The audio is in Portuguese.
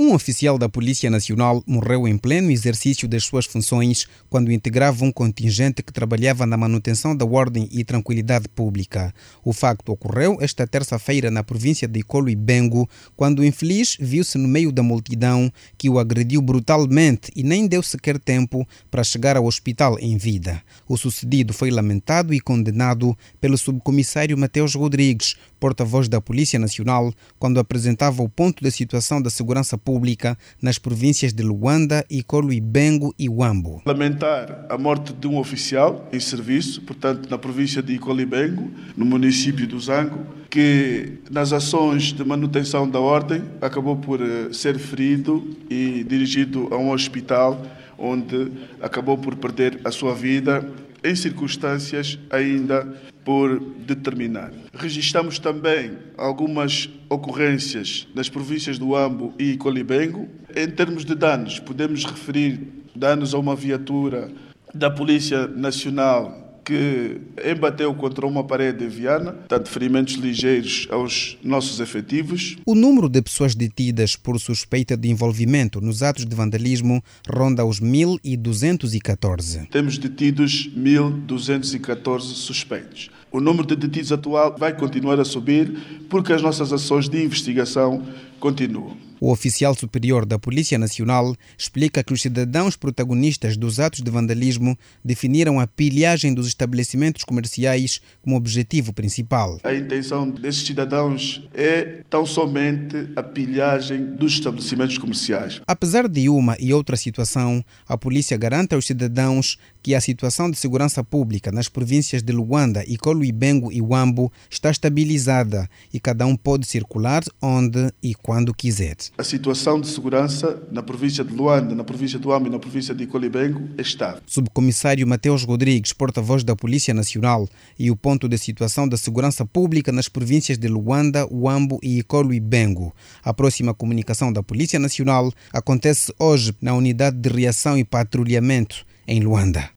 Um oficial da Polícia Nacional morreu em pleno exercício das suas funções quando integrava um contingente que trabalhava na manutenção da ordem e tranquilidade pública. O facto ocorreu esta terça-feira na província de Icolo-Ibengo, quando o infeliz viu-se no meio da multidão que o agrediu brutalmente e nem deu sequer tempo para chegar ao hospital em vida. O sucedido foi lamentado e condenado pelo subcomissário Mateus Rodrigues, porta-voz da Polícia Nacional, quando apresentava o ponto da situação da segurança pública nas províncias de Luanda, Icolo-Ibengo e Huambo. Lamentar a morte de um oficial em serviço, portanto, na província de Icolo-Ibengo, no município do Zango, que nas ações de manutenção da ordem acabou por ser ferido e dirigido a um hospital onde acabou por perder a sua vida em circunstâncias ainda por determinar. Registramos também algumas ocorrências nas províncias do Huambo e Icolo-Ibengo. Em termos de danos, podemos referir danos a uma viatura da Polícia Nacional que embateu contra uma parede em Viana, portanto, ferimentos ligeiros aos nossos efetivos. O número de pessoas detidas por suspeita de envolvimento nos atos de vandalismo ronda os 1.214. Temos detidos 1.214 suspeitos. O número de detidos atual vai continuar a subir porque as nossas ações de investigação continuam. O oficial superior da Polícia Nacional explica que os cidadãos protagonistas dos atos de vandalismo definiram a pilhagem dos estabelecimentos comerciais como objetivo principal. A intenção desses cidadãos é tão somente a pilhagem dos estabelecimentos comerciais. Apesar de uma e outra situação, a polícia garante aos cidadãos que a situação de segurança pública nas províncias de Luanda, Icolo-Ibengo e Huambo está estabilizada e cada um pode circular onde e quando quiser. A situação de segurança na província de Luanda, na província do Huambo e na província de Icolo-Ibengo é estável. Subcomissário Mateus Rodrigues, porta-voz da Polícia Nacional, e o ponto de situação da segurança pública nas províncias de Luanda, Huambo e Icolo-Ibengo. A próxima comunicação da Polícia Nacional acontece hoje na Unidade de Reação e Patrulhamento em Luanda.